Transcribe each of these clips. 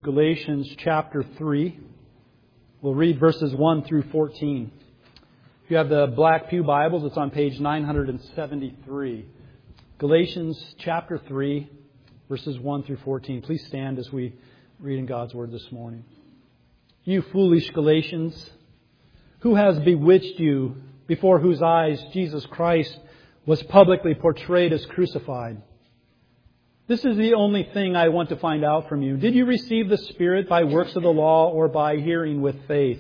Galatians chapter 3. We'll read verses 1 through 14. If you have the Black Pew Bibles, it's on page 973. Galatians chapter 3, verses 1 through 14. Please stand as we read in God's Word this morning. You foolish Galatians, who has bewitched you, before whose eyes Jesus Christ was publicly portrayed as crucified? This is the only thing I want to find out from you. Did you receive the Spirit by works of the law or by hearing with faith?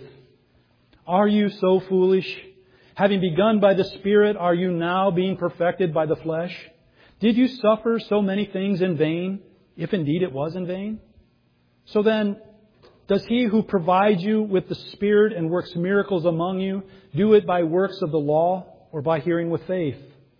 Are you so foolish? Having begun by the Spirit, are you now being perfected by the flesh? Did you suffer so many things in vain, if indeed it was in vain? So then, does He who provides you with the Spirit and works miracles among you do it by works of the law or by hearing with faith?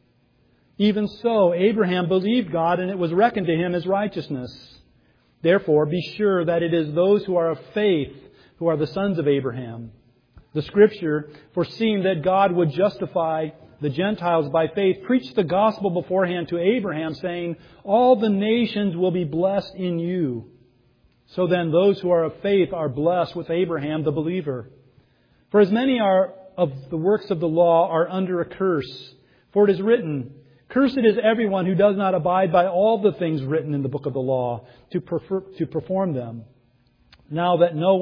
Even so, Abraham believed God, and it was reckoned to him as righteousness. Therefore, be sure that it is those who are of faith who are the sons of Abraham. The Scripture, foreseeing that God would justify the Gentiles by faith, preached the gospel beforehand to Abraham, saying, all the nations will be blessed in you. So then, those who are of faith are blessed with Abraham the believer. For as many of the works of the law are under a curse, for it is written, cursed is everyone who does not abide by all the things written in the book of the law to perform them. Now that no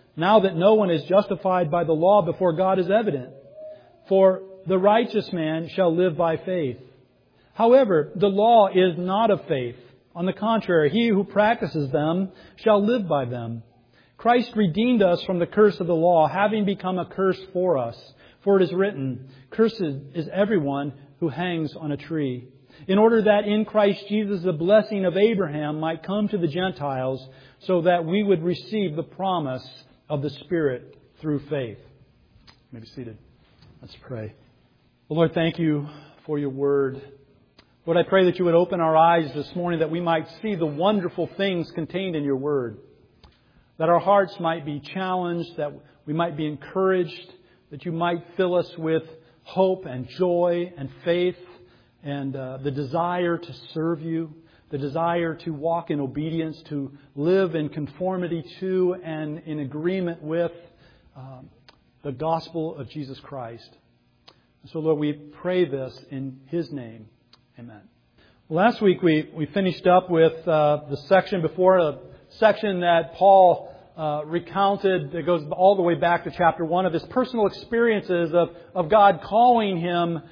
one is justified by the law before God is evident. For the righteous man shall live by faith. However, the law is not of faith. On the contrary, he who practices them shall live by them. Christ redeemed us from the curse of the law, having become a curse for us. For it is written, cursed is everyone who hangs on a tree, in order that in Christ Jesus the blessing of Abraham might come to the Gentiles, so that we would receive the promise of the Spirit through faith. You may be seated. Let's pray. Well, Lord, thank you for your word. Lord, I pray that you would open our eyes this morning, that we might see the wonderful things contained in your word, that our hearts might be challenged, that we might be encouraged, that you might fill us with hope and joy and faith and the desire to serve you, the desire to walk in obedience, to live in conformity to and in agreement with the gospel of Jesus Christ. So, Lord, we pray this in His name. Amen. Last week we finished up with the section before, a section that Paul recounted that goes all the way back to chapter 1 of his personal experiences of God calling him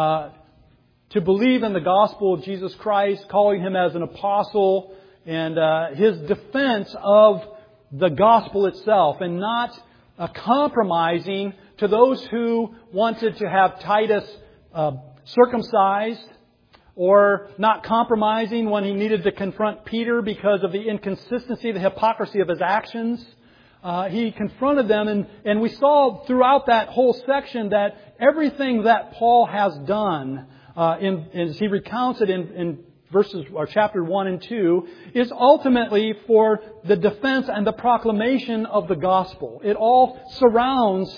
to believe in the gospel of Jesus Christ, calling him as an apostle, and his defense of the gospel itself, and not compromising to those who wanted to have Titus circumcised, or not compromising when he needed to confront Peter because of the inconsistency, the hypocrisy of his actions. He confronted them, and we saw throughout that whole section that everything that Paul has done, as he recounts it in verses or chapter 1 and 2, is ultimately for the defense and the proclamation of the gospel. It all surrounds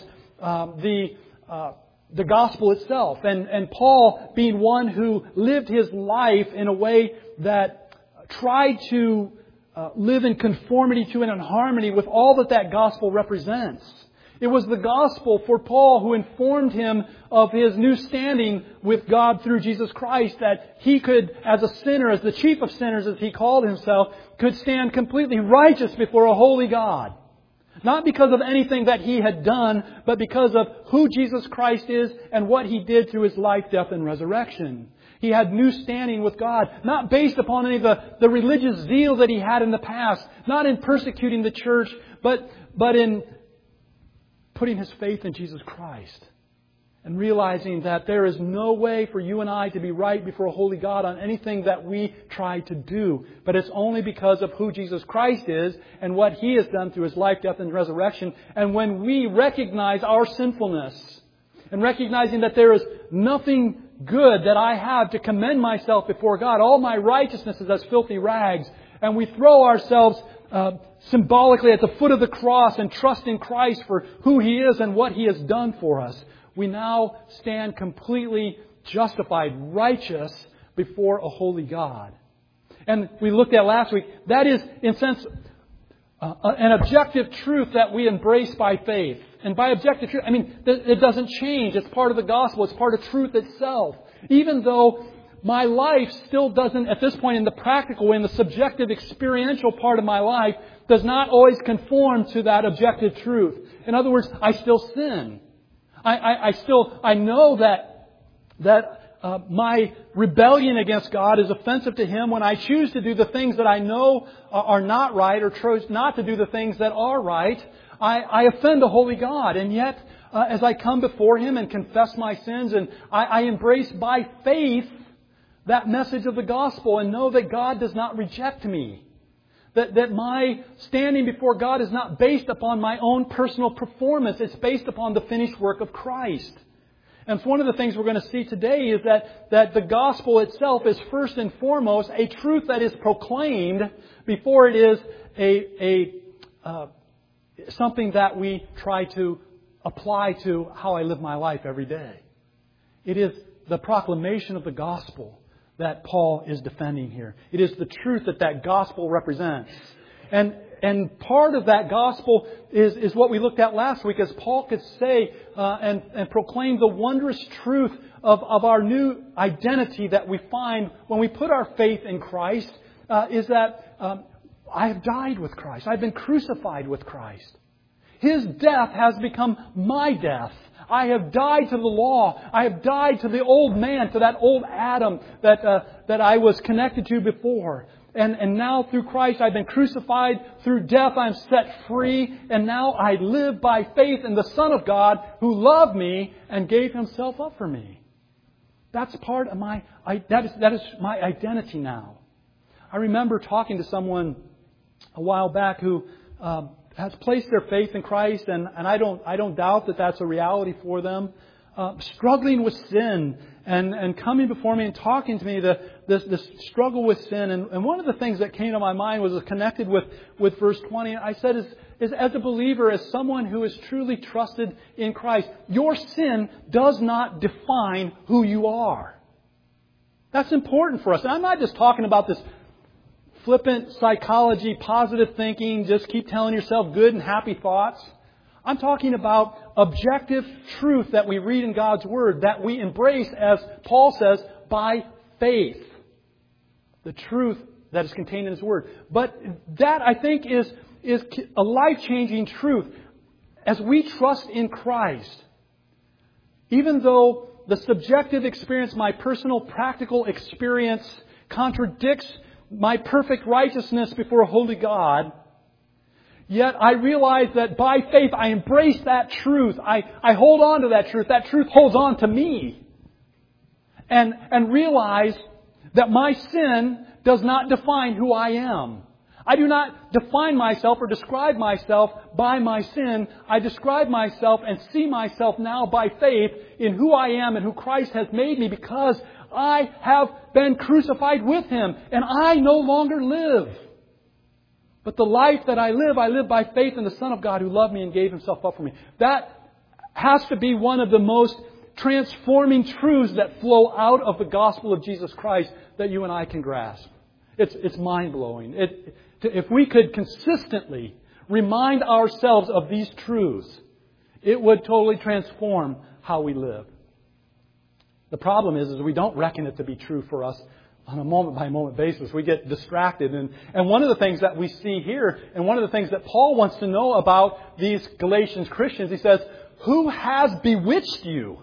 the gospel itself. And Paul, being one who lived his life in a way that tried to live in conformity to and in harmony with all that gospel represents. It was the gospel for Paul who informed him of his new standing with God through Jesus Christ, that he could, as a sinner, as the chief of sinners as he called himself, could stand completely righteous before a holy God. Not because of anything that he had done, but because of who Jesus Christ is and what He did through His life, death, and resurrection. He had new standing with God, not based upon any of the religious zeal that he had in the past, not in persecuting the church, but in putting his faith in Jesus Christ. And realizing that there is no way for you and I to be right before a holy God on anything that we try to do. But it's only because of who Jesus Christ is and what He has done through His life, death, and resurrection. And when we recognize our sinfulness and recognizing that there is nothing good that I have to commend myself before God, all my righteousness is as filthy rags, and we throw ourselves symbolically at the foot of the cross and trust in Christ for who He is and what He has done for us, we now stand completely justified, righteous before a holy God. And we looked at last week, that is, in a sense, an objective truth that we embrace by faith. And by objective truth, I mean, it doesn't change. It's part of the gospel. It's part of truth itself. Even though my life still doesn't, at this point in the practical way, in the subjective experiential part of my life, does not always conform to that objective truth. In other words, I still sin. I know that my rebellion against God is offensive to Him when I choose to do the things that I know are not right, or choose not to do the things that are right. I offend a holy God. And yet, as I come before Him and confess my sins, and I embrace by faith that message of the gospel and know that God does not reject me. That my standing before God is not based upon my own personal performance. It's based upon the finished work of Christ. And it's one of the things we're going to see today is that the gospel itself is first and foremost a truth that is proclaimed before it is something that we try to apply to how I live my life every day. It is the proclamation of the gospel that Paul is defending here. It is the truth that gospel represents. And part of that gospel is what we looked at last week, as Paul could say and proclaim the wondrous truth of our new identity that we find when we put our faith in Christ, is that I have died with Christ. I've been crucified with Christ. His death has become my death. I have died to the law. I have died to the old man, to that old Adam that I was connected to before. And now through Christ I've been crucified. Through death I'm set free. And now I live by faith in the Son of God who loved me and gave Himself up for me. That's part of that is my identity now. I remember talking to someone a while back who has placed their faith in Christ, and I don't doubt that that's a reality for them. Struggling with sin and coming before me and talking to me this struggle with sin. And one of the things that came to my mind was connected with verse 20. I said, is as a believer, as someone who is truly trusted in Christ, your sin does not define who you are. That's important for us. And I'm not just talking about this flippant psychology, positive thinking, just keep telling yourself good and happy thoughts. I'm talking about objective truth that we read in God's Word, that we embrace, as Paul says, by faith. The truth that is contained in His Word. But that, I think, is a life-changing truth. As we trust in Christ, even though the subjective experience, my personal practical experience, contradicts my perfect righteousness before a holy God, yet I realize that by faith I embrace that truth. I hold on to that truth. That truth holds on to me. And realize that my sin does not define who I am. I do not define myself or describe myself by my sin. I describe myself and see myself now by faith in who I am and who Christ has made me, because I have been crucified with Him and I no longer live. But the life that I live by faith in the Son of God who loved me and gave Himself up for me. That has to be one of the most transforming truths that flow out of the gospel of Jesus Christ that you and I can grasp. It's mind-blowing. If we could consistently remind ourselves of these truths, it would totally transform how we live. The problem is we don't reckon it to be true for us on a moment-by-moment basis. We get distracted. And one of the things that we see here, and one of the things that Paul wants to know about these Galatians Christians, he says, who has bewitched you?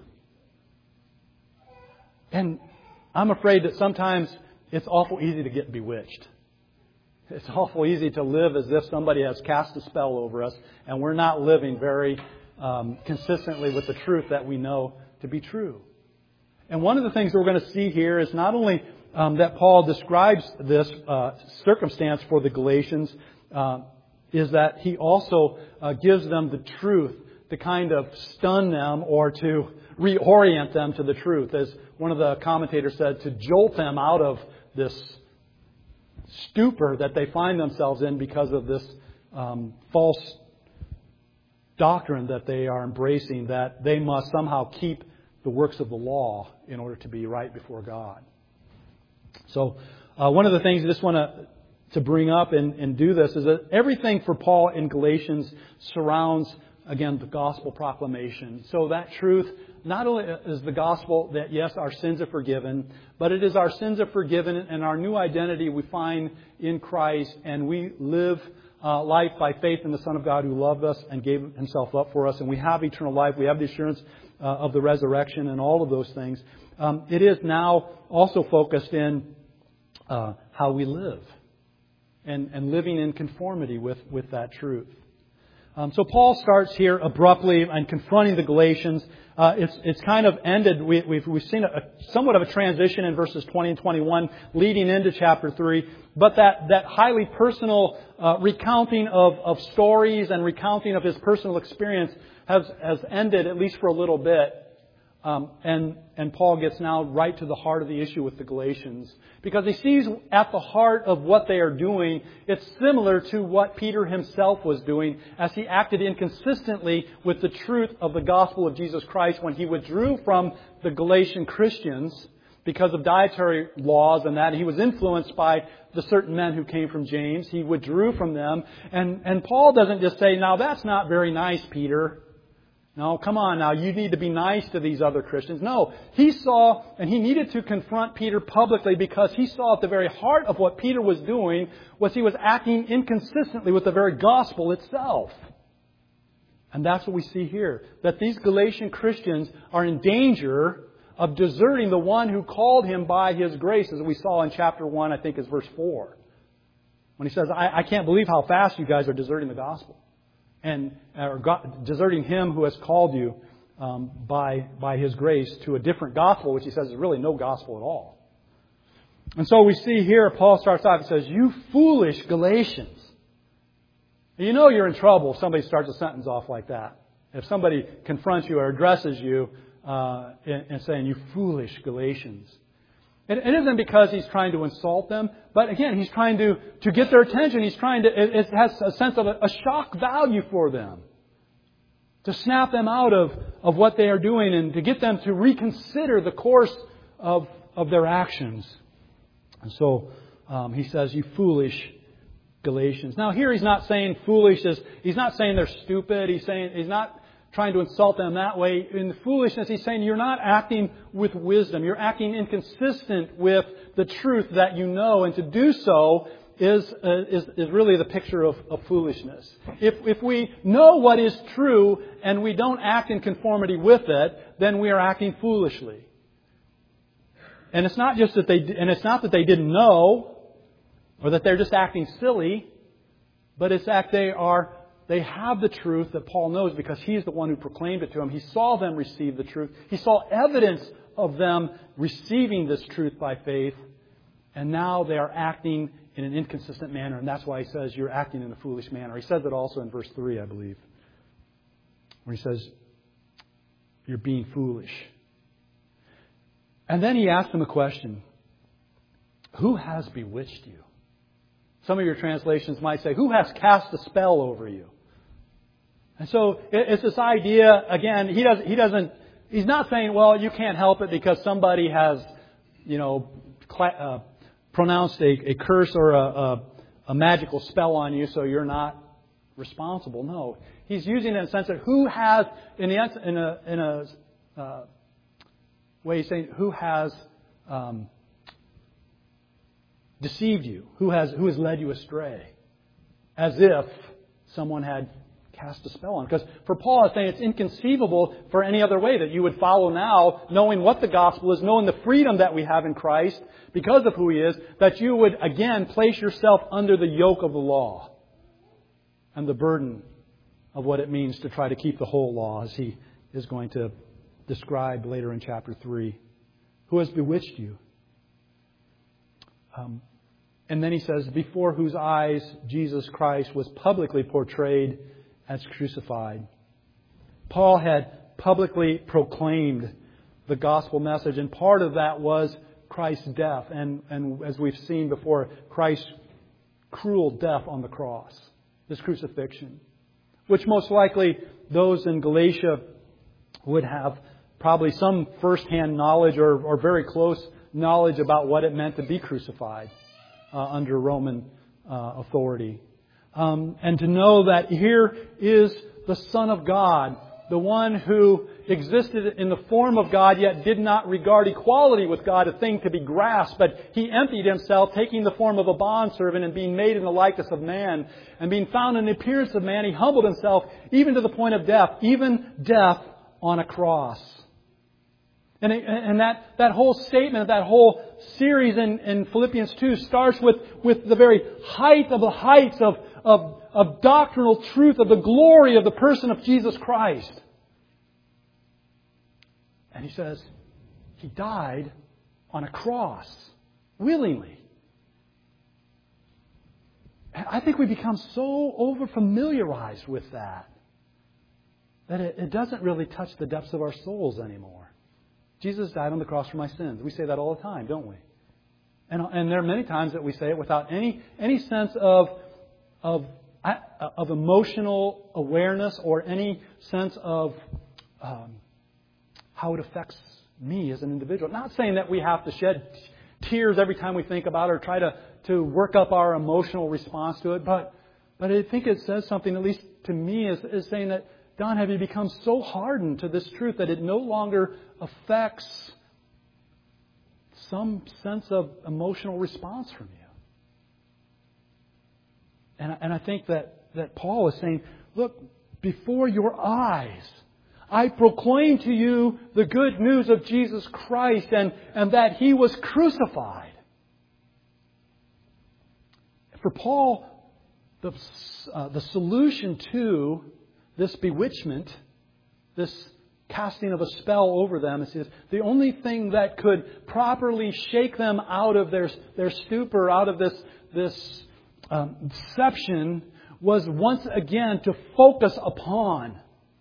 And I'm afraid that sometimes it's awful easy to get bewitched. It's awful easy to live as if somebody has cast a spell over us, and we're not living very consistently with the truth that we know to be true. And one of the things that we're going to see here is not only that Paul describes this circumstance for the Galatians, is that he also gives them the truth to kind of stun them or to reorient them to the truth. As one of the commentators said, to jolt them out of this stupor that they find themselves in because of this false doctrine that they are embracing, that they must somehow keep the works of the law in order to be right before God. So one of the things I just want to to bring up and do this is that everything for Paul in Galatians surrounds, again, the gospel proclamation. So that truth not only is the gospel that, yes, our sins are forgiven, but it is our sins are forgiven and our new identity we find in Christ, and we live life by faith in the Son of God who loved us and gave Himself up for us, and we have eternal life. We have the assurance of the resurrection and all of those things. It is now also focused in how we live and living in conformity with that truth. So Paul starts here abruptly and confronting the Galatians. It's kind of ended. We've seen somewhat of a transition in verses 20 and 21 leading into chapter 3. But that highly personal recounting of stories and recounting of his personal experience has ended, at least for a little bit. And Paul gets now right to the heart of the issue with the Galatians. Because he sees at the heart of what they are doing, it's similar to what Peter himself was doing as he acted inconsistently with the truth of the gospel of Jesus Christ when he withdrew from the Galatian Christians because of dietary laws and that. He was influenced by the certain men who came from James. He withdrew from them. And Paul doesn't just say, now that's not very nice, Peter. No, come on now, you need to be nice to these other Christians. No, he saw, and he needed to confront Peter publicly because he saw at the very heart of what Peter was doing was he was acting inconsistently with the very gospel itself. And that's what we see here, that these Galatian Christians are in danger of deserting the one who called him by His grace, as we saw in chapter 1, I think is verse 4. When he says, I can't believe how fast you guys are deserting the gospel. And deserting Him who has called you by His grace to a different gospel, which he says is really no gospel at all. And so we see here, Paul starts off, he says, you foolish Galatians. You know you're in trouble if somebody starts a sentence off like that. If somebody confronts you or addresses you and saying, you foolish Galatians. It isn't because he's trying to insult them, but again, he's trying to get their attention. He's trying to, it has a sense of a shock value for them. To snap them out of what they are doing and to get them to reconsider the course of their actions. And so he says, you foolish Galatians. Now here he's not saying foolish he's not saying they're stupid. He's not trying to insult them that way. In the foolishness, he's saying you're not acting with wisdom. You're acting inconsistent with the truth that you know. And to do so is really the picture of foolishness. If we know what is true and we don't act in conformity with it, then we are acting foolishly. And it's not just that that they didn't know or that they're just acting silly, but it's that they have the truth that Paul knows because he's the one who proclaimed it to them. He saw them receive the truth. He saw evidence of them receiving this truth by faith. And now they are acting in an inconsistent manner. And that's why he says you're acting in a foolish manner. He says it also in verse 3, I believe, where he says you're being foolish. And then he asks them a question. Who has bewitched you? Some of your translations might say, who has cast a spell over you? And so it's this idea, again, he's not saying, well, you can't help it because somebody has, pronounced a curse or a magical spell on you, so you're not responsible. No. He's using it in the sense that who has, in a way he's saying, who has deceived you? Who has led you astray? As if someone had cast a spell on. Because for Paul, it's saying it's inconceivable for any other way that you would follow now, knowing what the gospel is, knowing the freedom that we have in Christ because of who He is, that you would again place yourself under the yoke of the law and the burden of what it means to try to keep the whole law, as he is going to describe later in chapter 3. Who has bewitched you? And then he says, before whose eyes Jesus Christ was publicly portrayed as crucified. Paul had publicly proclaimed the gospel message, and part of that was Christ's death, and as we've seen before, Christ's cruel death on the cross, this crucifixion, which most likely those in Galatia would have probably some first-hand knowledge or very close knowledge about what it meant to be crucified under Roman authority. And to know that here is the Son of God, the one who existed in the form of God, yet did not regard equality with God a thing to be grasped, but He emptied Himself, taking the form of a bondservant and being made in the likeness of man, and being found in the appearance of man, He humbled Himself even to the point of death, even death on a cross. And that whole statement, that whole series in Philippians 2 starts with the very height of the heights of doctrinal truth, of the glory of the person of Jesus Christ. And he says, He died on a cross, willingly. And I think we become so over-familiarized with that it doesn't really touch the depths of our souls anymore. Jesus died on the cross for my sins. We say that all the time, don't we? And there are many times that we say it without any sense of emotional awareness or any sense of how it affects me as an individual. Not saying that we have to shed tears every time we think about it or try to work up our emotional response to it, but I think it says something, at least to me, is saying that, Don, have you become so hardened to this truth that it no longer affects some sense of emotional response from you? And I think that Paul is saying, look, before your eyes, I proclaim to you the good news of Jesus Christ and that He was crucified. For Paul, the solution to this bewitchment, this casting of a spell over them, is the only thing that could properly shake them out of their stupor, out of this deception, was once again to focus upon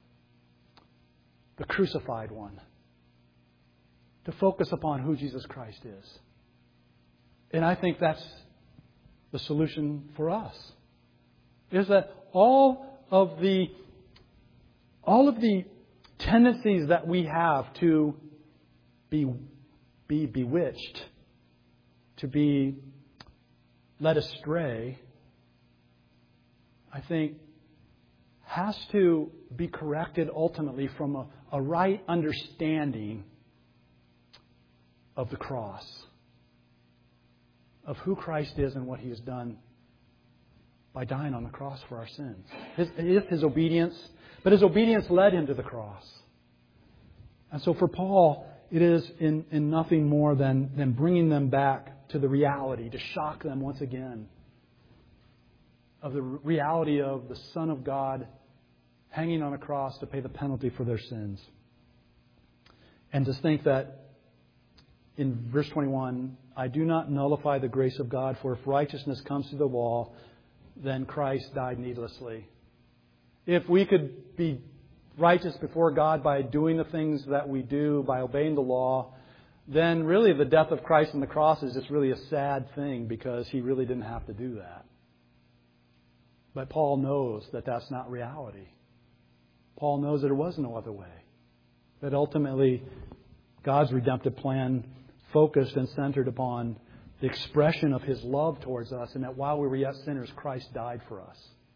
the crucified one. To focus upon who Jesus Christ is. And I think that's the solution for us. Is that all of the tendencies that we have to be bewitched, to be led astray, I think has to be corrected ultimately from a right understanding of the cross, of who Christ is and what He has done by dying on the cross for our sins. His obedience, but His obedience led Him to the cross. And so for Paul, it is in nothing more than bringing them back to the reality, to shock them once again of the reality of the Son of God hanging on a cross to pay the penalty for their sins. And to think that in verse 21, I do not nullify the grace of God, for if righteousness comes through the law, then Christ died needlessly. If we could be righteous before God by doing the things that we do, by obeying the law, then really the death of Christ on the cross is just really a sad thing because He really didn't have to do that. But Paul knows that that's not reality. Paul knows that there was no other way. That ultimately God's redemptive plan focused and centered upon the expression of His love towards us, and that while we were yet sinners, Christ died for us.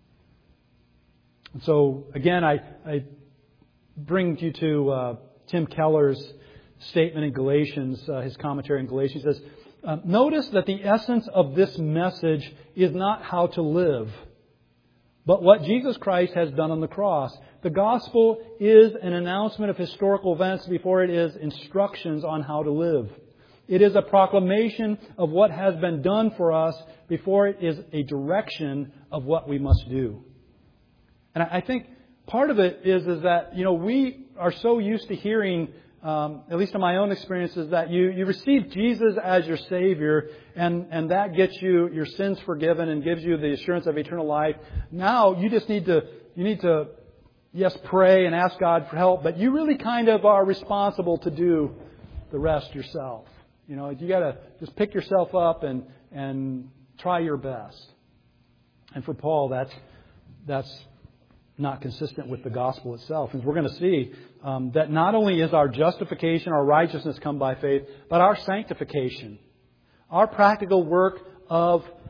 And so, again, I bring you to Tim Keller's statement in Galatians, his commentary in Galatians. He says, notice that the essence of this message is not how to live, but what Jesus Christ has done on the cross. The gospel is an announcement of historical events before it is instructions on how to live. It is a proclamation of what has been done for us before it is a direction of what we must do. And I think part of it is that, we are so used to hearing, at least in my own experiences, that you receive Jesus as your Savior and that gets you your sins forgiven and gives you the assurance of eternal life. Now you just need to, yes, pray and ask God for help, but you really kind of are responsible to do the rest yourself. You got to just pick yourself up and try your best. And for Paul, that's not consistent with the gospel itself. And we're going to see that not only is our justification, our righteousness come by faith, but our sanctification, our practical work of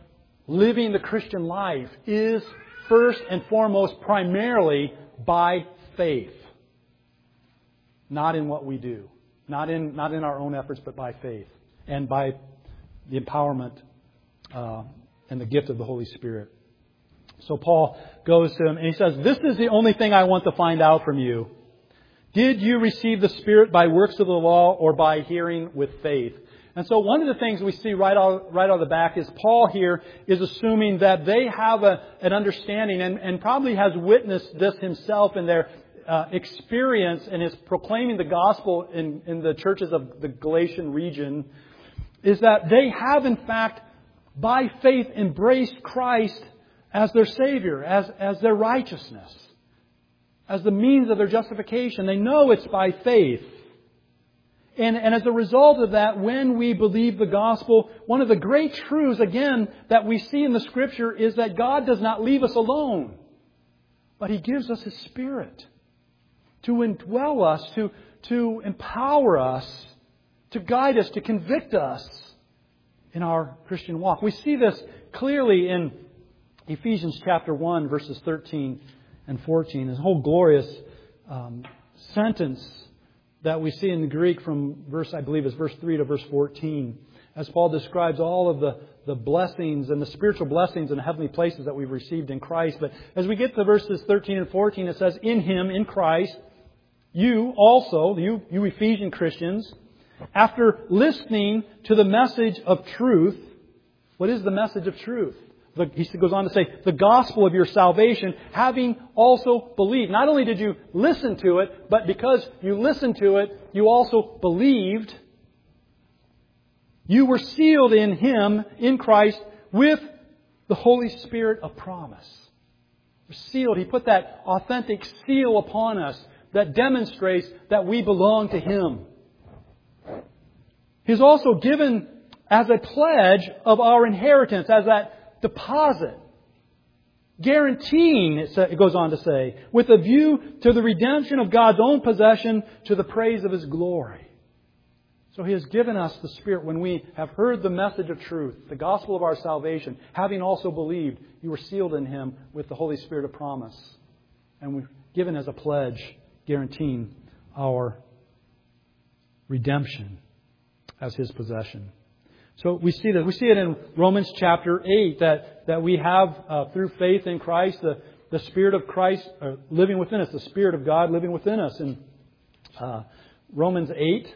living the Christian life is first and foremost primarily by faith. Not in what we do. Not in our own efforts, but by faith. And by the empowerment and the gift of the Holy Spirit. So Paul goes to him and he says, this is the only thing I want to find out from you. Did you receive the Spirit by works of the law or by hearing with faith? And so one of the things we see right out of the back is Paul here is assuming that they have an understanding and probably has witnessed this himself in their experience and is proclaiming the gospel in the churches of the Galatian region, is that they have in fact by faith embraced Christ as their Savior, as their righteousness, as the means of their justification. They know it's by faith. And as a result of that, when we believe the gospel, one of the great truths, again, that we see in the Scripture is that God does not leave us alone, but He gives us His Spirit to indwell us, to empower us, to guide us, to convict us in our Christian walk. We see this clearly in Ephesians chapter 1, verses 13 and 14. This whole glorious sentence that we see in the Greek from verse 3 to verse 14, as Paul describes all of the blessings and the spiritual blessings and heavenly places that we've received in Christ. But as we get to verses 13 and 14, it says, in Him, in Christ, you also, you Ephesian Christians, after listening to the message of truth. What is the message of truth? He goes on to say, the gospel of your salvation, having also believed. Not only did you listen to it, but because you listened to it, you also believed. You were sealed in Him, in Christ, with the Holy Spirit of promise. We're sealed. He put that authentic seal upon us that demonstrates that we belong to Him. He's also given as a pledge of our inheritance, as that deposit, guaranteeing, it goes on to say, with a view to the redemption of God's own possession to the praise of His glory. So He has given us the Spirit when we have heard the message of truth, the gospel of our salvation, having also believed, you were sealed in Him with the Holy Spirit of promise. And we're given as a pledge, guaranteeing our redemption as His possession. So we see that. We see it in Romans chapter 8 that we have, through faith in Christ, the Spirit of Christ living within us, the Spirit of God living within us. In Romans 8,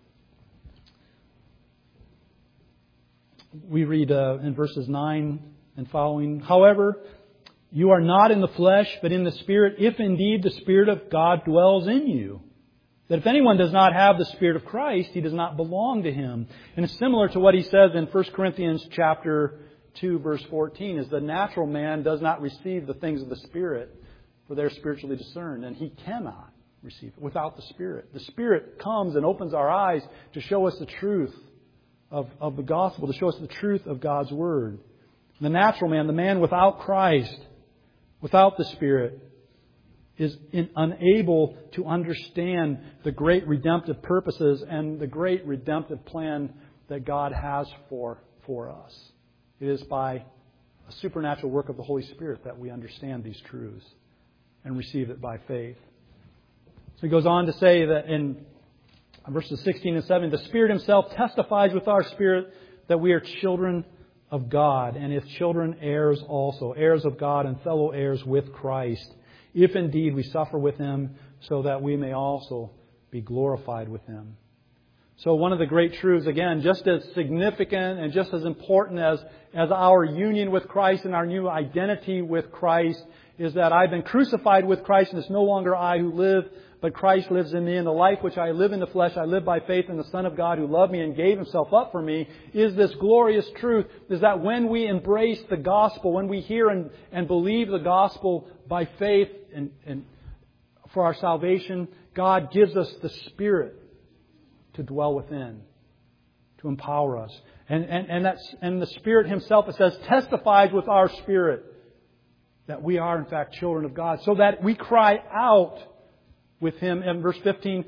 we read in verses 9 and following, however, you are not in the flesh, but in the Spirit, if indeed the Spirit of God dwells in you. That if anyone does not have the Spirit of Christ, he does not belong to Him. And it's similar to what he says in 1 Corinthians chapter 2, verse 14, is the natural man does not receive the things of the Spirit, for they're spiritually discerned. And he cannot receive it without the Spirit. The Spirit comes and opens our eyes to show us the truth of the gospel, to show us the truth of God's Word. The natural man, the man without Christ, without the Spirit, is unable to understand the great redemptive purposes and the great redemptive plan that God has for us. It is by a supernatural work of the Holy Spirit that we understand these truths and receive it by faith. So he goes on to say that in verses 16 and 17, the Spirit Himself testifies with our spirit that we are children of God, and if children, heirs also, heirs of God and fellow heirs with Christ, if indeed we suffer with Him, so that we may also be glorified with Him. So one of the great truths, again, just as significant and just as important as our union with Christ and our new identity with Christ, is that I've been crucified with Christ, and it's no longer I who live, but Christ lives in me. And the life which I live in the flesh, I live by faith in the Son of God who loved me and gave Himself up for me, is this glorious truth, is that when we embrace the gospel, when we hear and believe the gospel by faith and for our salvation, God gives us the Spirit to dwell within, to empower us. And the Spirit Himself, it says, testifies with our spirit that we are in fact children of God, so that we cry out with Him. In verse 15,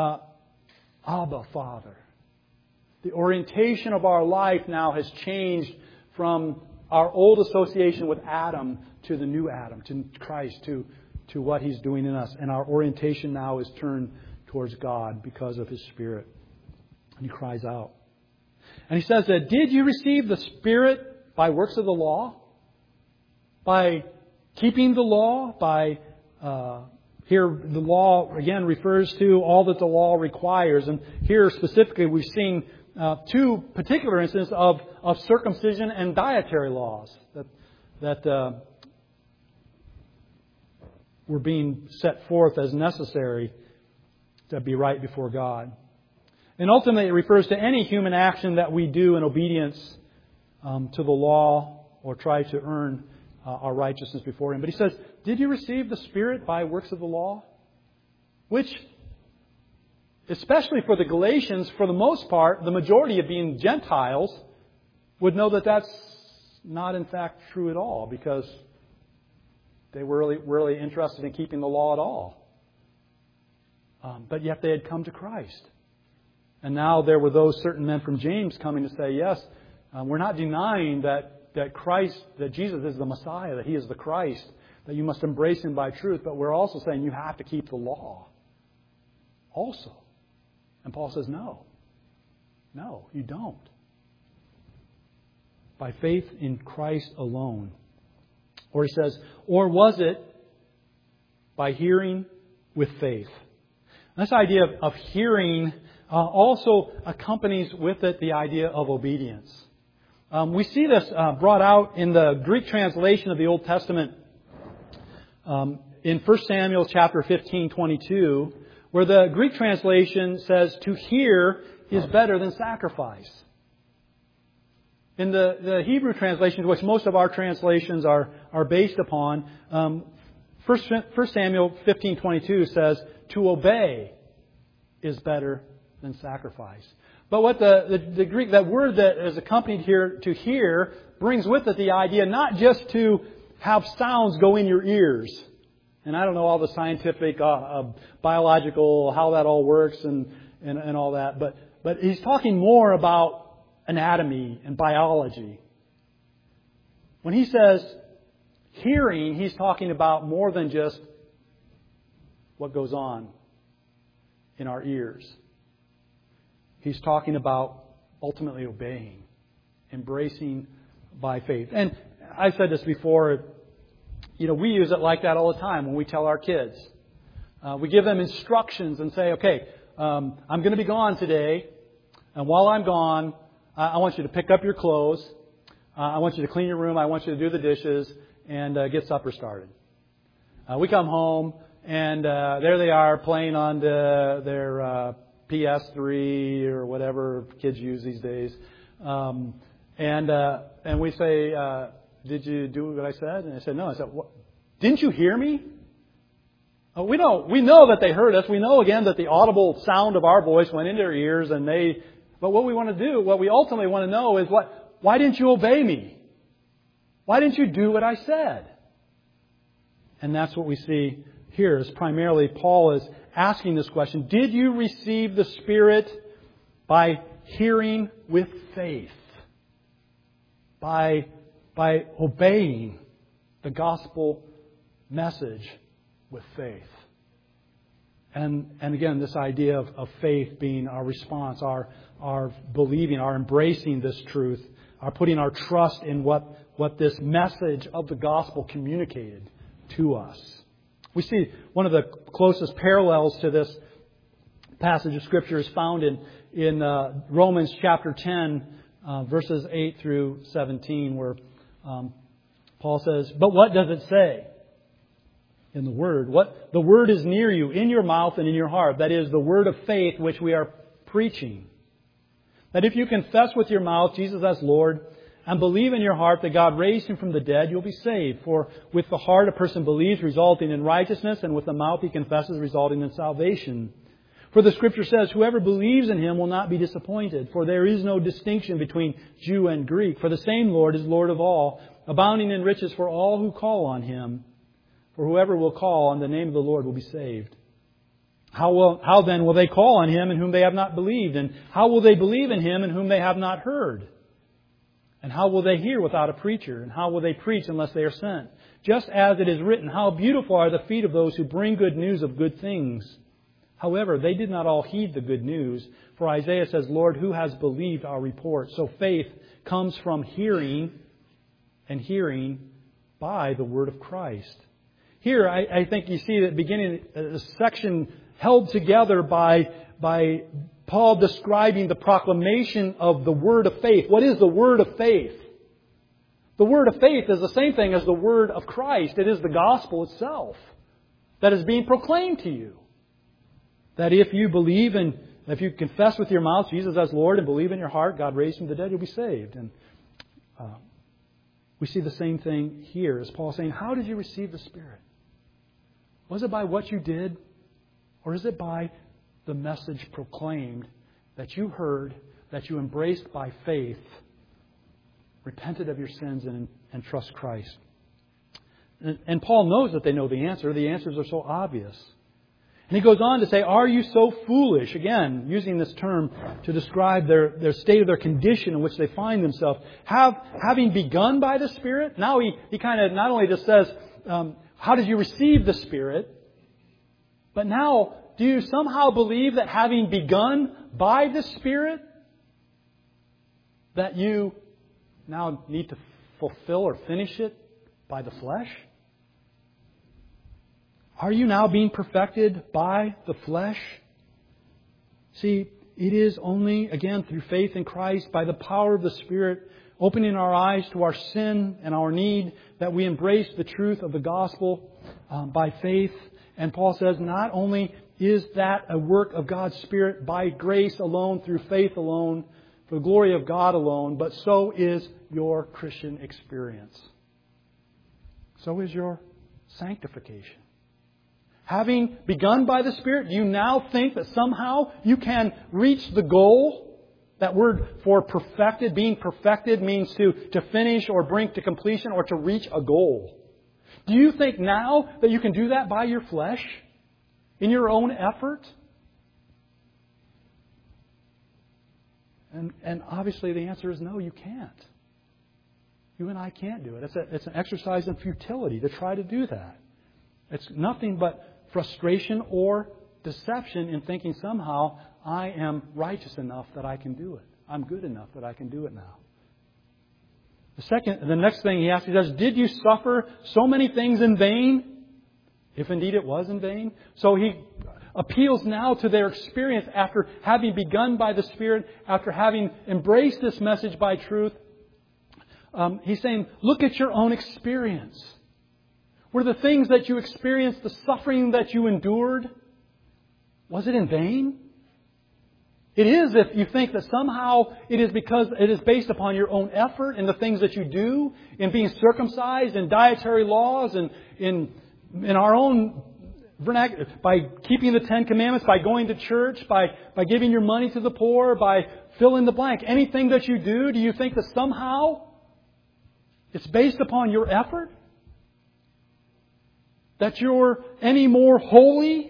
Abba, Father. The orientation of our life now has changed from our old association with Adam to the new Adam, to Christ, to what He's doing in us. And our orientation now is turned towards God because of His Spirit. And he cries out. And he says that, did you receive the Spirit by works of the law? By keeping the law? By, here the law again refers to all that the law requires. And here specifically we've seen two particular instances of circumcision and dietary laws that were being set forth as necessary to be right before God. And ultimately it refers to any human action that we do in obedience to the law or try to earn our righteousness before Him. But he says, did you receive the Spirit by works of the law? Which, especially for the Galatians, for the most part, the majority of being Gentiles, would know that that's not in fact true at all, because they were really interested in keeping the law at all. But yet they had come to Christ. And now there were those certain men from James coming to say, yes, we're not denying that Christ, that Jesus is the Messiah, that He is the Christ, that you must embrace Him by truth, but we're also saying you have to keep the law also. And Paul says, no, you don't. By faith in Christ alone. Or he says, or was it by hearing with faith? This idea of hearing also accompanies with it the idea of obedience. We see this brought out in the Greek translation of the Old Testament in 1 Samuel chapter 15:22, where the Greek translation says, to hear is better than sacrifice. In the Hebrew translation, which most of our translations are based upon, 1 Samuel 15:22 says, to obey is better than sacrifice. But what the Greek, that word that is accompanied here, to hear, brings with it the idea not just to have sounds go in your ears. And I don't know all the scientific, biological, how that all works and all that. But he's talking more about anatomy and biology. When he says hearing, he's talking about more than just what goes on in our ears. He's talking about ultimately obeying, embracing by faith. And I've said this before, we use it like that all the time when we tell our kids. We give them instructions and say, okay, I'm going to be gone today. And while I'm gone, I want you to pick up your clothes. I want you to clean your room. I want you to do the dishes and get supper started. We come home and there they are playing on their PS3 or whatever kids use these days. And we say, did you do what I said? And I said, no. I said, what? Didn't you hear me? We know that they heard us. We know again that the audible sound of our voice went into their ears but what we want to do, what we ultimately want to know is why didn't you obey me? Why didn't you do what I said? And that's what we see here is primarily Paul is asking this question. Did you receive the Spirit by hearing with faith? By obeying the gospel message with faith? And again, this idea of faith being our response, our believing, our embracing this truth, our putting our trust in what this message of the gospel communicated to us. We see one of the closest parallels to this passage of Scripture is found in Romans chapter 10, verses 8 through 17, where Paul says, but what does it say in the Word? The Word is near you, in your mouth and in your heart. That is the word of faith which we are preaching. That if you confess with your mouth Jesus as Lord and believe in your heart that God raised Him from the dead, you'll be saved. For with the heart a person believes, resulting in righteousness, and with the mouth he confesses, resulting in salvation. For the Scripture says, whoever believes in Him will not be disappointed. For there is no distinction between Jew and Greek. For the same Lord is Lord of all, abounding in riches for all who call on Him. For whoever will call on the name of the Lord will be saved. How then will they call on Him in whom they have not believed? And how will they believe in Him in whom they have not heard? And how will they hear without a preacher? And how will they preach unless they are sent? Just as it is written, how beautiful are the feet of those who bring good news of good things. However, they did not all heed the good news. For Isaiah says, Lord, who has believed our report? So faith comes from hearing, and hearing by the word of Christ. Here, I think you see that beginning a section held together by Paul describing the proclamation of the word of faith. What is the word of faith? The word of faith is the same thing as the word of Christ. It is the gospel itself that is being proclaimed to you. That if you believe and if you confess with your mouth Jesus as Lord and believe in your heart God raised Him from the dead, you'll be saved. And we see the same thing here as Paul saying, how did you receive the Spirit? Was it by what you did? Or is it by the message proclaimed that you heard, that you embraced by faith, repented of your sins and trust Christ? And Paul knows that they know the answer. The answers are so obvious. And he goes on to say, are you so foolish? Again, using this term to describe their state of their condition in which they find themselves. Having begun by the Spirit, now he kind of not only just says, how did you receive the Spirit? But now, do you somehow believe that having begun by the Spirit, that you now need to fulfill or finish it by the flesh? Are you now being perfected by the flesh? See, it is only, again, through faith in Christ, by the power of the Spirit, opening our eyes to our sin and our need, that we embrace the truth of the gospel by faith. And Paul says, not only is that a work of God's Spirit by grace alone, through faith alone, for the glory of God alone, but so is your Christian experience. So is your sanctification. Having begun by the Spirit, do you now think that somehow you can reach the goal? That word for perfected, being perfected, means to finish or bring to completion or to reach a goal. Do you think now that you can do that by your flesh? In your own effort? And obviously the answer is no, you can't. You and I can't do it. It's an exercise in futility to try to do that. It's nothing but frustration or deception in thinking somehow I am righteous enough that I can do it. I'm good enough that I can do it now. The next thing he asks, he says, did you suffer so many things in vain? If indeed it was in vain. So he appeals now to their experience after having begun by the Spirit, after having embraced this message by truth. He's saying, look at your own experience. Were the things that you experienced, the suffering that you endured, was it in vain? It is if you think that somehow it is because it is based upon your own effort and the things that you do, in being circumcised, in dietary laws, and in our own vernacular, by keeping the Ten Commandments, by going to church, by giving your money to the poor, by fill in the blank. Anything that you do you think that somehow it's based upon your effort? That you're any more holy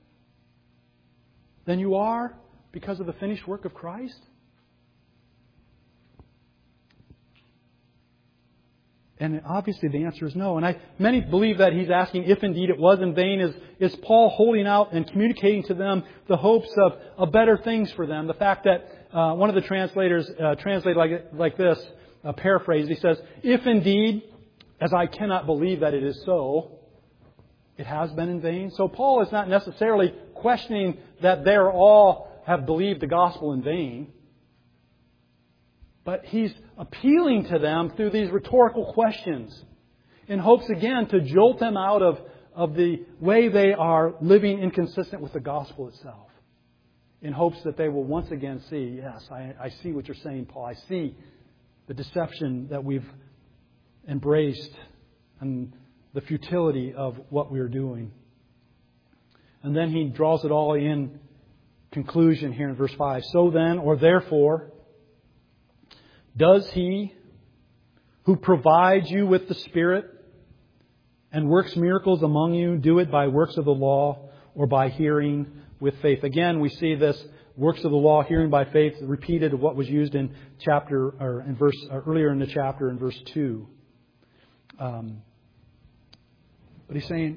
than you are because of the finished work of Christ? And obviously the answer is no. And many believe that he's asking if indeed it was in vain. Is Paul holding out and communicating to them the hopes of better things for them? The fact that one of the translators translated like this, paraphrased. He says, if indeed, as I cannot believe that it is so, it has been in vain. So Paul is not necessarily questioning that they all have believed the gospel in vain. But he's appealing to them through these rhetorical questions in hopes, again, to jolt them out of the way they are living inconsistent with the gospel itself. In hopes that they will once again see, yes, I see what you're saying, Paul. I see the deception that we've embraced and the futility of what we're doing. And then he draws it all in conclusion here in verse 5. So then, or therefore, does He who provides you with the Spirit and works miracles among you do it by works of the law or by hearing with faith? Again, we see this works of the law, hearing by faith, repeated what was used in chapter or in verse earlier in the chapter in verse 2. But he's saying,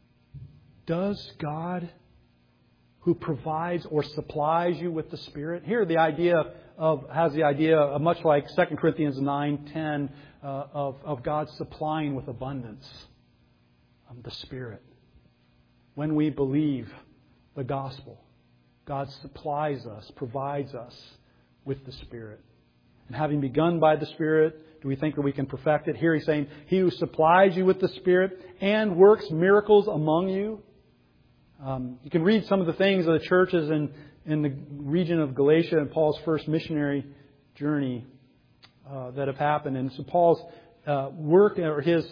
does God, who provides or supplies you with the Spirit? Here the idea has the idea of much like 2 Corinthians 9:10 of God supplying with abundance the Spirit. When we believe the gospel, God supplies us, provides us with the Spirit. And having begun by the Spirit, do we think that we can perfect it? Here he's saying, He who supplies you with the Spirit and works miracles among you. You can read some of the things of the churches in the region of Galatia and Paul's first missionary journey that have happened. And so Paul's work or his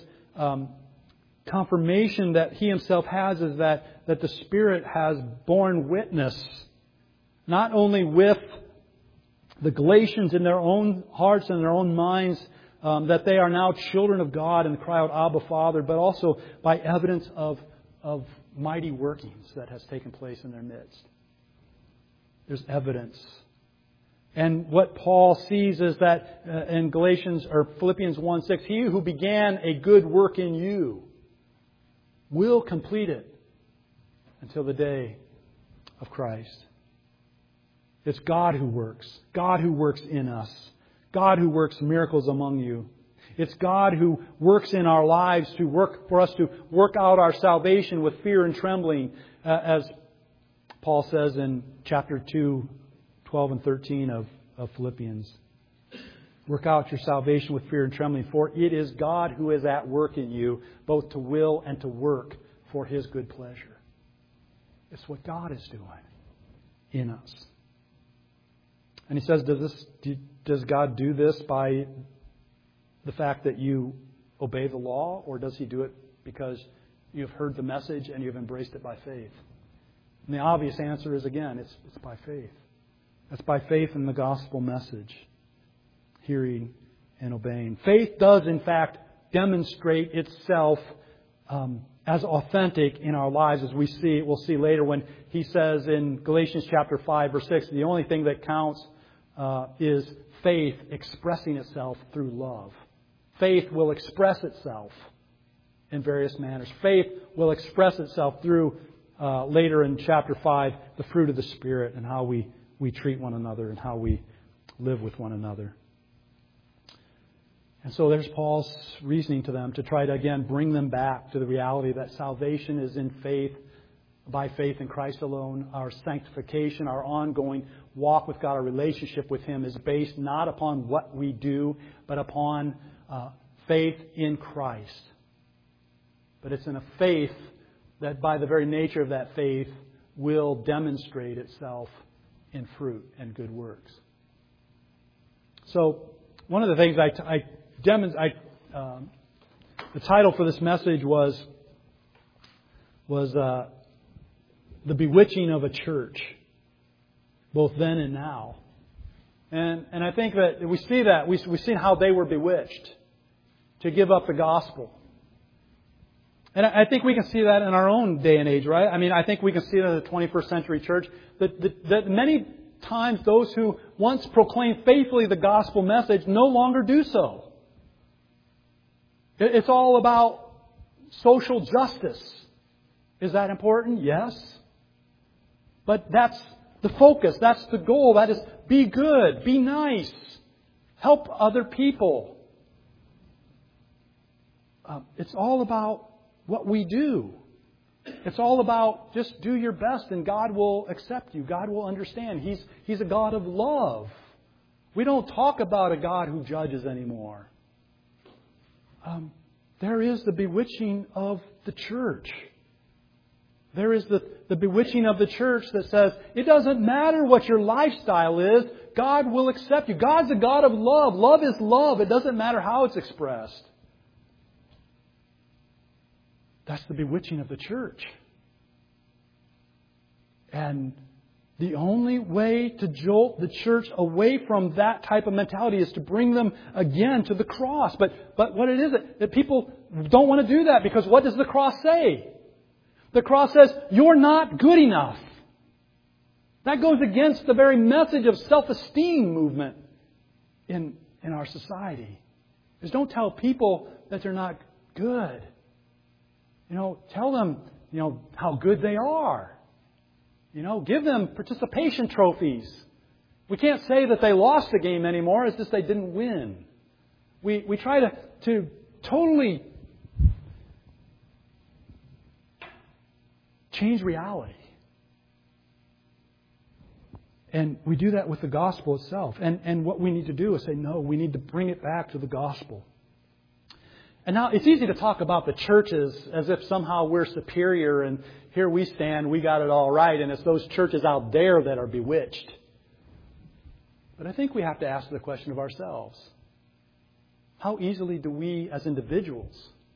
confirmation that he himself has is that the Spirit has borne witness not only with the Galatians in their own hearts and their own minds that they are now children of God and cry out, Abba, Father, but also by evidence of mighty workings that has taken place in their midst. There's evidence. And what Paul sees is that in Philippians 1:6, He who began a good work in you will complete it until the day of Christ. It's God who works. God who works in us. God who works miracles among you. It's God who works in our lives for us to work out our salvation with fear and trembling, as Paul says in chapter 2, 12 and 13 of Philippians. Work out your salvation with fear and trembling, for it is God who is at work in you, both to will and to work for His good pleasure. It's what God is doing in us. And he says, does God do this by the fact that you obey the law, or does He do it because you've heard the message and you've embraced it by faith? And the obvious answer is, again, it's by faith. It's by faith in the gospel message, hearing and obeying. Faith does, in fact, demonstrate itself as authentic in our lives, as we'll see later when he says in Galatians chapter 5, verse 6, the only thing that counts is faith expressing itself through love. Faith will express itself in various manners. Faith will express itself through, later in chapter 5, the fruit of the Spirit and how we treat one another and how we live with one another. And so there's Paul's reasoning to them to try to, again, bring them back to the reality that salvation is in faith, by faith in Christ alone. Our sanctification, our ongoing walk with God, our relationship with Him is based not upon what we do, but upon faith in Christ. But it's in a faith that by the very nature of that faith will demonstrate itself in fruit and good works. So one of the things the title for this message was The Bewitching of a Church, both then and now. And I think that we see that. We've seen how they were bewitched to give up the gospel. And I think we can see that in our own day and age, right? I mean, I think we can see that in the 21st century church, that many times those who once proclaimed faithfully the gospel message no longer do so. It's all about social justice. Is that important? Yes. But that's the focus. That's the goal. That is, be good. Be nice. Help other people. It's all about what we do. It's all about just do your best and God will accept you. God will understand. He's a God of love. We don't talk about a God who judges anymore. There is the bewitching of the church. There is the bewitching of the church that says, it doesn't matter what your lifestyle is, God will accept you. God's a God of love. Love is love. It doesn't matter how it's expressed. That's the bewitching of the church. And the only way to jolt the church away from that type of mentality is to bring them again to the cross. But what it is that people don't want to do that, because what does the cross say? The cross says, you're not good enough. That goes against the very message of self-esteem movement in our society. Just don't tell people that they're not good. Tell them, how good they are. Give them participation trophies. We can't say that they lost the game anymore. It's just they didn't win. We try to totally change reality. And we do that with the gospel itself. And what we need to do is say, no, we need to bring it back to the gospel. And now it's easy to talk about the churches as if somehow we're superior and here we stand, we got it all right, and it's those churches out there that are bewitched. But I think we have to ask the question of ourselves. How easily do we as individuals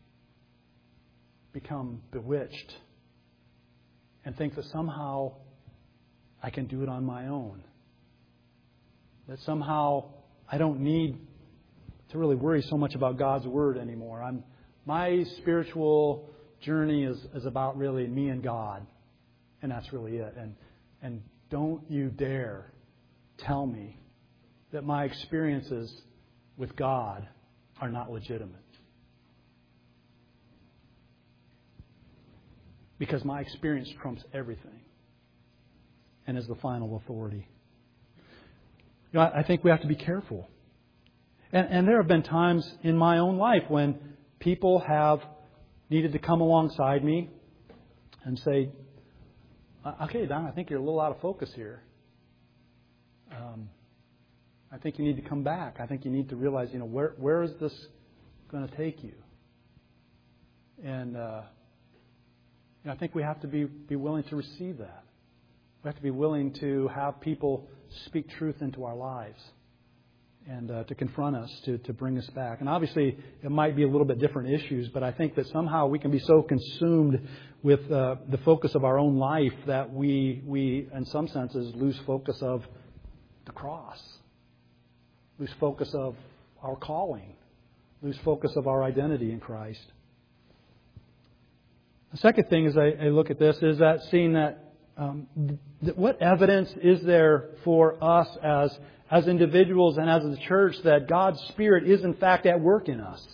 become bewitched and think that somehow I can do it on my own? That somehow I don't need to really worry so much about God's Word anymore. My spiritual journey is about really me and God. And that's really it. And don't you dare tell me that my experiences with God are not legitimate. Because my experience trumps everything and is the final authority. I think we have to be careful. And there have been times in my own life when people have needed to come alongside me and say, okay, Don, I think you're a little out of focus here. I think you need to come back. I think you need to realize, where is this going to take you? And I think we have to be willing to receive that. We have to be willing to have people speak truth into our lives and to confront us, to bring us back. And obviously, it might be a little bit different issues, but I think that somehow we can be so consumed with the focus of our own life that we, in some senses, lose focus of the cross, lose focus of our calling, lose focus of our identity in Christ. The second thing as I look at this is that seeing that what evidence is there for us as individuals and as a church that God's Spirit is in fact at work in us?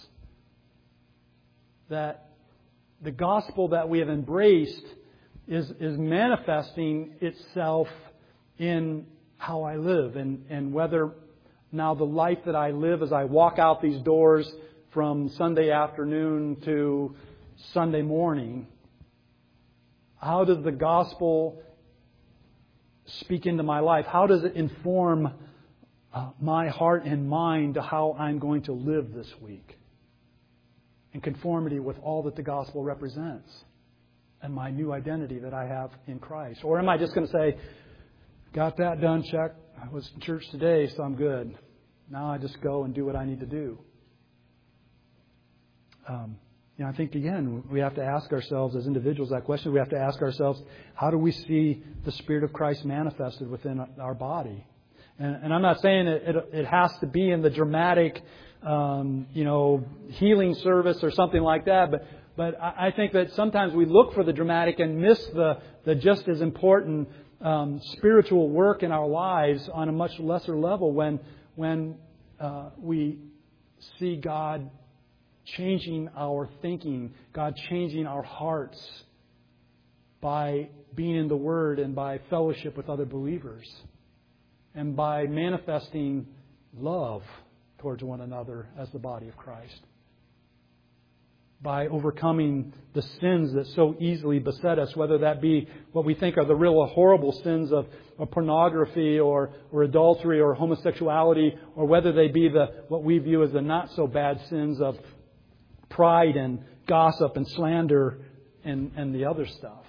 That the gospel that we have embraced is manifesting itself in how I live and whether now the life that I live as I walk out these doors from Sunday afternoon to Sunday morning, how does the gospel speak into my life? How does it inform my heart and mind to how I'm going to live this week in conformity with all that the gospel represents and my new identity that I have in Christ? Or am I just going to say, got that done, check. I was in church today, so I'm good. Now I just go and do what I need to do. I think, again, we have to ask ourselves as individuals that question. We have to ask ourselves, how do we see the Spirit of Christ manifested within our body? And I'm not saying it has to be in the dramatic, healing service or something like that. But I think that sometimes we look for the dramatic and miss the just as important spiritual work in our lives on a much lesser level when we see God changing our thinking, God changing our hearts by being in the Word and by fellowship with other believers and by manifesting love towards one another as the body of Christ. By overcoming the sins that so easily beset us, whether that be what we think are the real horrible sins of pornography or adultery or homosexuality, or whether they be what we view as the not so bad sins of pride and gossip and slander and the other stuff.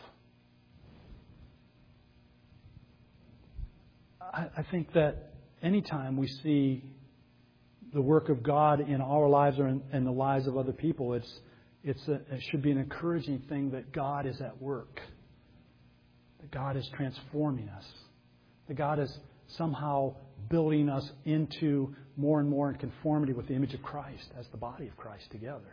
I think that anytime we see the work of God in our lives or in the lives of other people, it should be an encouraging thing that God is at work, that God is transforming us, that God is somehow building us into more and more in conformity with the image of Christ as the body of Christ together.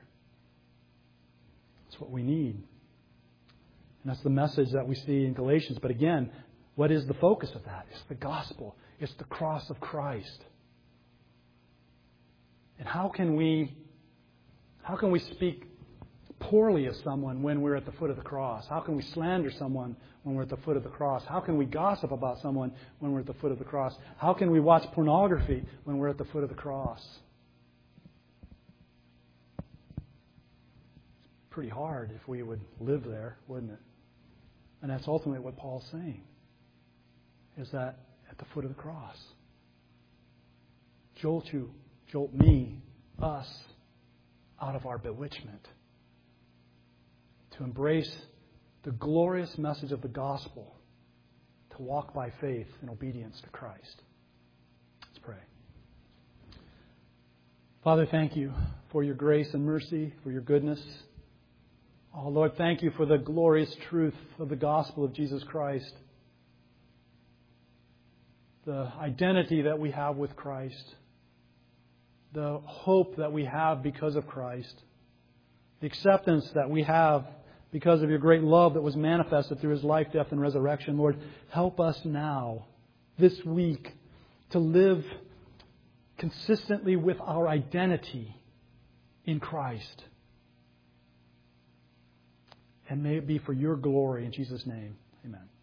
That's what we need. And that's the message that we see in Galatians. But again, What is the focus of that? It's the gospel. It's the cross of Christ. And how can we speak poorly of someone when we're at the foot of the cross? How can we slander someone when we're at the foot of the cross? How can we gossip about someone when we're at the foot of the cross? How can we watch pornography when we're at the foot of the cross? It's pretty hard if we would live there, wouldn't it? And that's ultimately what Paul's saying, is that at the foot of the cross. Jolt you, jolt me, us, out of our bewitchment. To embrace the glorious message of the gospel. To walk by faith in obedience to Christ. Let's pray. Father, thank you for your grace and mercy, for your goodness. Oh, Lord, thank you for the glorious truth of the gospel of Jesus Christ. The identity that we have with Christ. The hope that we have because of Christ. The acceptance that we have because of your great love that was manifested through His life, death, and resurrection. Lord, help us now, this week, to live consistently with our identity in Christ. And may it be for your glory in Jesus' name. Amen.